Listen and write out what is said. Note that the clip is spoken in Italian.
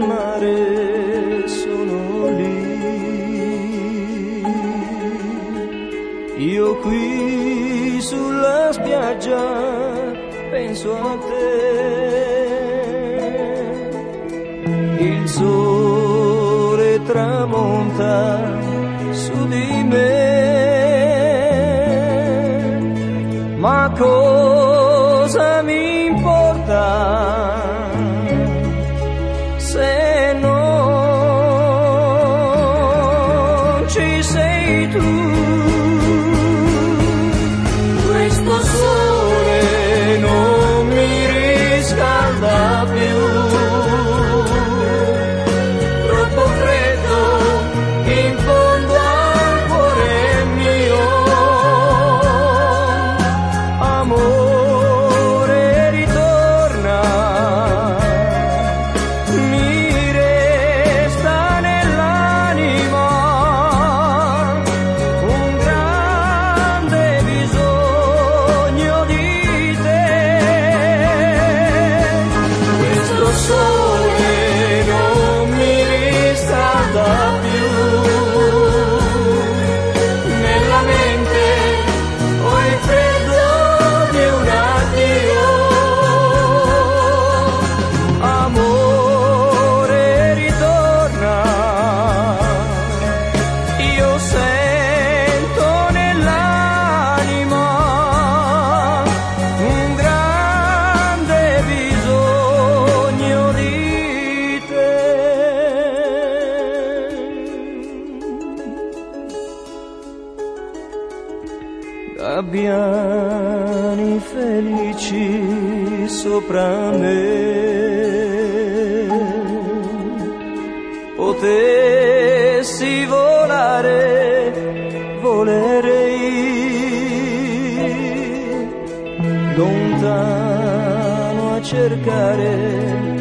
mare sono lì, io qui sulla spiaggia penso a te. Il sole tramonta su di me, ma cosa mi importa se non ci sei tu? Questo sole non mi riscalda più, troppo freddo in fondo al cuore mio. Amore, ritorna, mi resta nell'anima un grande bisogno di te. Questo sole non mi riscalda più, nella mente ho il freddo di un addio. Amore, ritorna, io sento nell'anima un grande bisogno di te. Gabbiani felici sopra me, potessi volare, volerei lontano a cercare